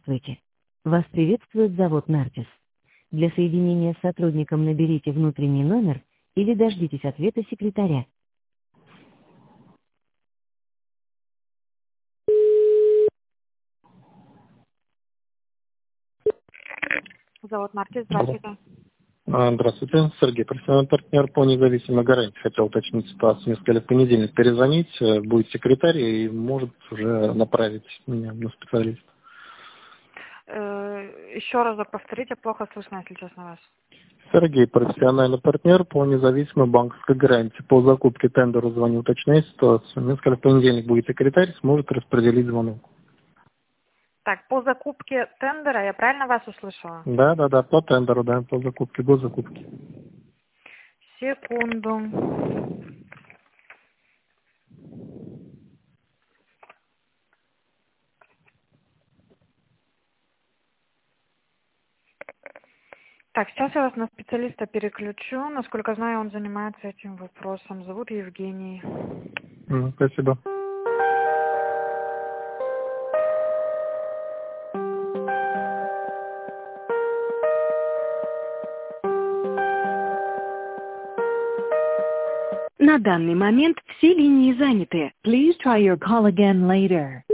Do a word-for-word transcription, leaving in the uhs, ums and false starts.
Здравствуйте. Вас приветствует завод «Нартис». Для соединения с сотрудником наберите внутренний номер или дождитесь ответа секретаря. Завод «Нартис», здравствуйте. А, Здравствуйте, Сергей, профессиональный партнер по независимой гарантии. Хотел уточнить ситуацию. Мне сказали, в понедельник перезвонить, э, будет секретарь и может уже направить меня на специалиста. Э, еще разок повторите, плохо слышно, если честно, вас. Сергей, профессиональный партнер по независимой банковской гарантии. По закупке тендера звоню, уточняю ситуацию. Мне сказали, в понедельник будет секретарь, сможет распределить звонок. Так, по закупке тендера, я правильно вас услышала? Да, да, да, по тендеру, да, по закупке, до закупки. Секунду. Так, сейчас я вас на специалиста переключу. Насколько знаю, он занимается этим вопросом. Зовут Евгений. М, Спасибо. На данный момент все линии заняты. Please try your call again later.